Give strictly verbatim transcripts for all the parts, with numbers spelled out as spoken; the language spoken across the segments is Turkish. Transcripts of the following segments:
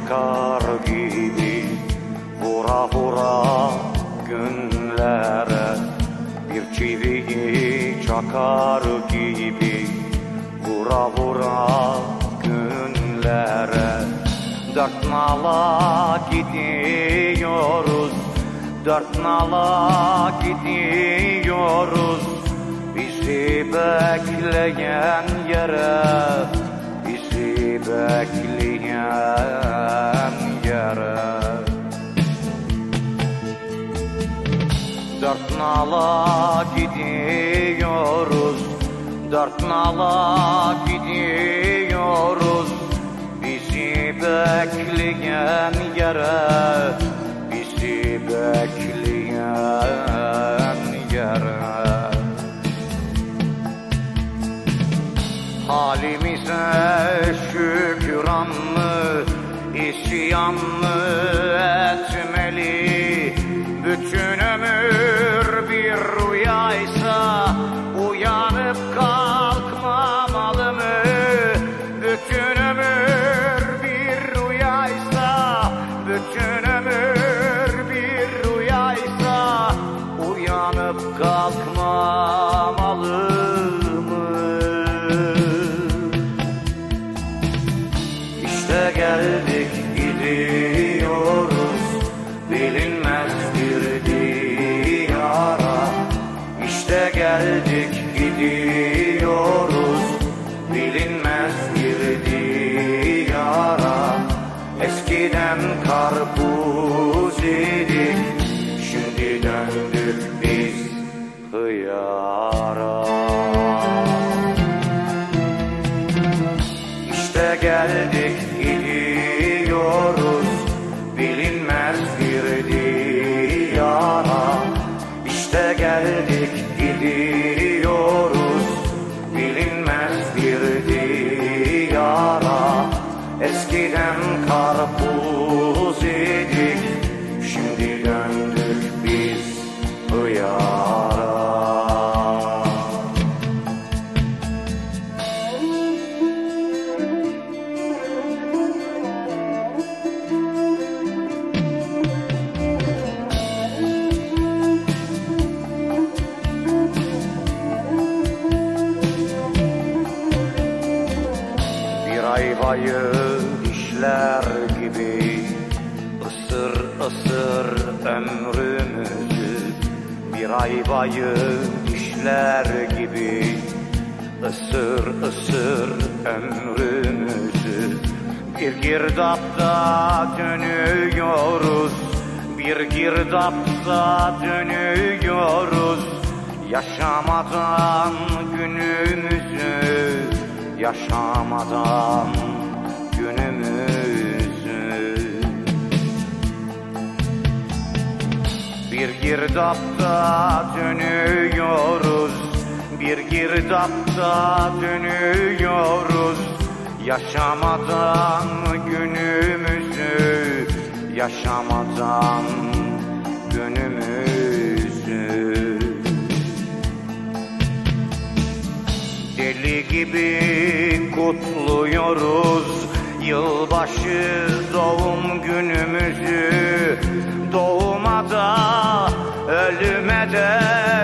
çakar gibi vura vura günlere, bir çiviyi çakar gibi vura vura günlere. Dört nala gidiyoruz, dört nala gidiyoruz, bizi bekleyen yere, bizi bekleyen yere. Dört nala gidiyoruz, dört nala gidiyoruz, bizi bekleyen yere, bizi bekleyen yere. Halimize şükran mı, isyan mı etmeli? Bütün ömür bir rüyaysa uyanıp kalkmamalı mı? Bütün ömür bir rüyaysa, bütün ömür bir rüyaysa uyanıp kalkmamalı mı? İşte geldik gidiyoruz bilinmez bir diyara. İşte geldik gidiyoruz bilinmez bir diyara. Eskiden karpuz idik, şimdi döndük biz hıyara. İşte geldik gidiyoruz bilinmez bir diyara. İşte geldik gidiyoruz bilinmez bir diyara. Eskiden karpuz idik, şimdi döndük biz hıyara. Ayvayı dişler gibi ısır ısır ömrümüzü. Bir ayvayı dişler gibi ısır ısır ömrümüzü. Bir girdapta dönüyoruz, bir girdapta dönüyoruz, yaşamadan günümüzü, yaşamadan günümüzü. Bir girdapta dönüyoruz, bir girdapta dönüyoruz, yaşamadan günümüzü, yaşamadan günümüzü. Deli gibi kutluyoruz yılbaşı doğum günümüzü. Doğuma da ölüme de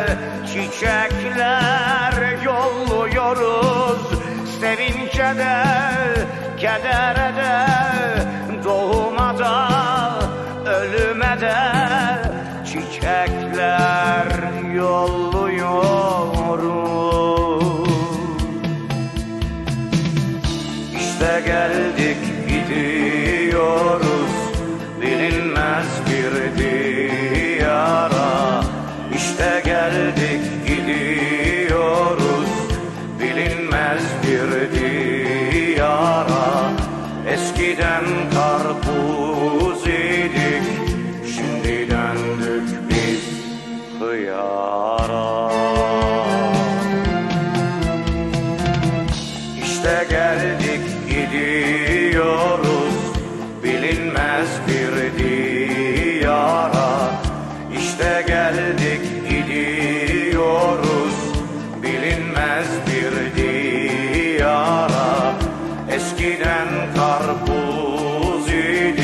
çiçekler yolluyoruz. Sevince de kedere de, doğuma da ölüme de çiçekler yolluyoruz. İşte geldik gidiyoruz bilinmez bir diyara. İşte geldik gidiyoruz bilinmez bir diyara. Eskiden karpuz idik, şimdi döndük biz hıyara. İşte geldik gidiyoruz bilinmez bir diyara. İşte geldik gidiyoruz bilinmez bir diyara. Eskiden karpuz idi,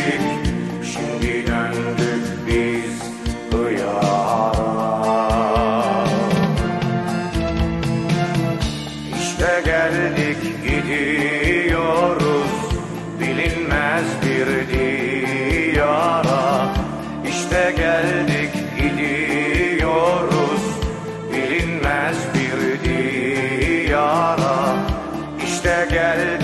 geldik gidiyoruz bilinmez bir diyara. İşte geldik gidiyoruz bilinmez bir diyara. İşte geldik